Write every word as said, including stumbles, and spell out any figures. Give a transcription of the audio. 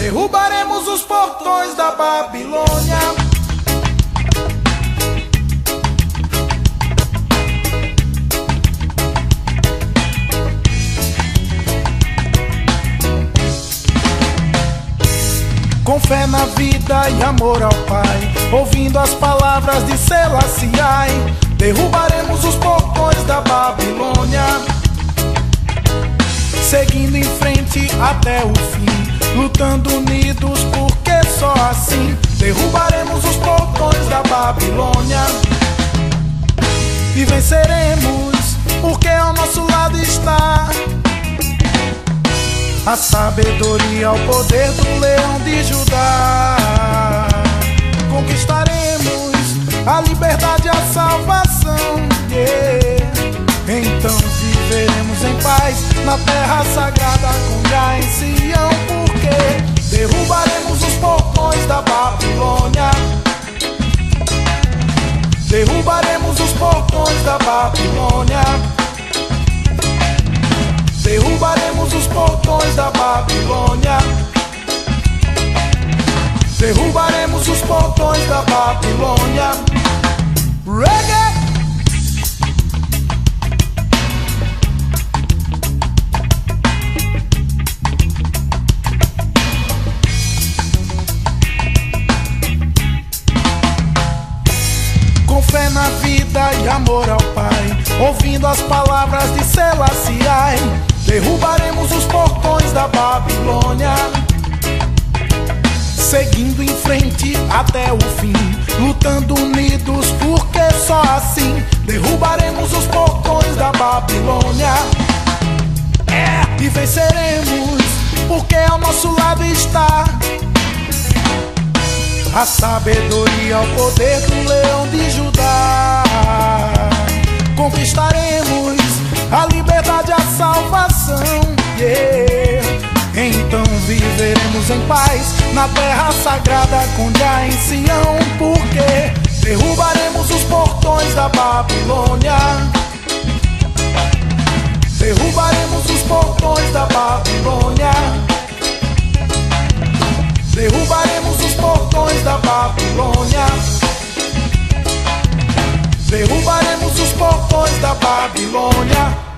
derrubaremos os portões da Babilônia. Com fé na vida e amor ao Pai, ouvindo as palavras de Selassiai, derrubaremos os portões da Babilônia, seguindo em frente até o fim, lutando unidos, porque só assim derrubaremos os portões da Babilônia e venceremos, porque ao nosso lado está a sabedoria, o poder do leão de Judá. Conquistaremos a liberdade e a salvação, yeah. Então viveremos em paz na terra sagrada com Jah em Sião, porque derrubaremos os portões da Babilônia. Derrubaremos os portões da Babilônia. Derrubaremos os portões da Babilônia. Derrubaremos os portões da Babilônia. Reggae! Com fé na vida e amor ao Pai, ouvindo as palavras de Selassiai, derrubaremos os portões da Babilônia, seguindo em frente até o fim, lutando unidos, porque só assim derrubaremos os portões da Babilônia, é, e venceremos, porque ao nosso lado está a sabedoria, o poder do leão de Judá. Conquistaremos a liberdade e a salvação, yeah. Então viveremos em paz na terra sagrada com Jah em Sião, porque derrubaremos os portões da Babilônia. Derrubaremos os portões da Babilônia. Derrubaremos os portões da Babilônia. Derrubaremos os portões da Babilônia.